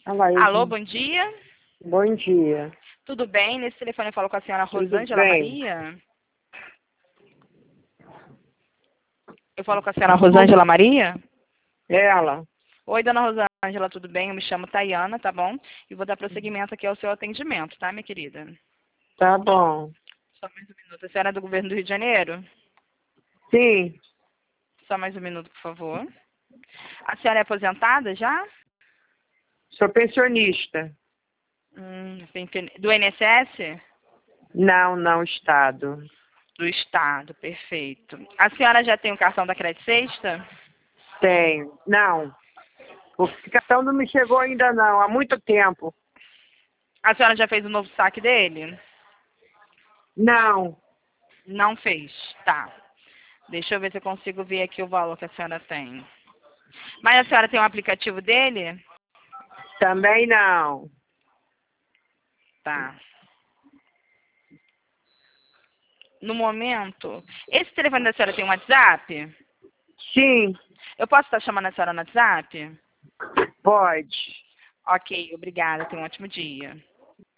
Olá, Alô, bom dia. bom dia. Tudo bem? Nesse telefone eu falo com a senhora Tudo Rosângela bem? Maria? Eu falo com a senhora Rosângela Maria? Ela? Oi, dona Rosângela, tudo bem? Eu me chamo Tayana, tá bom? E vou dar prosseguimento aqui ao seu atendimento, tá, minha querida? Tá bom. Só mais um minuto. A senhora é do governo do Rio de Janeiro? Sim, Só mais um minuto, por favor. A senhora é aposentada já? sou pensionista. Do INSS? Não, Estado. Do Estado, perfeito. A senhora já tem o cartão da Crédito Sexta? Tenho. Não, o cartão não me chegou ainda não, há muito tempo. A senhora já fez o novo saque dele? Não, Não fez, tá. Deixa eu ver se eu consigo ver aqui o valor que a senhora tem. Mas a senhora tem um aplicativo dele? também não. Tá. No momento, esse telefone da senhora tem um WhatsApp? Sim, Eu posso estar chamando a senhora no WhatsApp? pode. Ok, obrigada. Tenha um ótimo dia.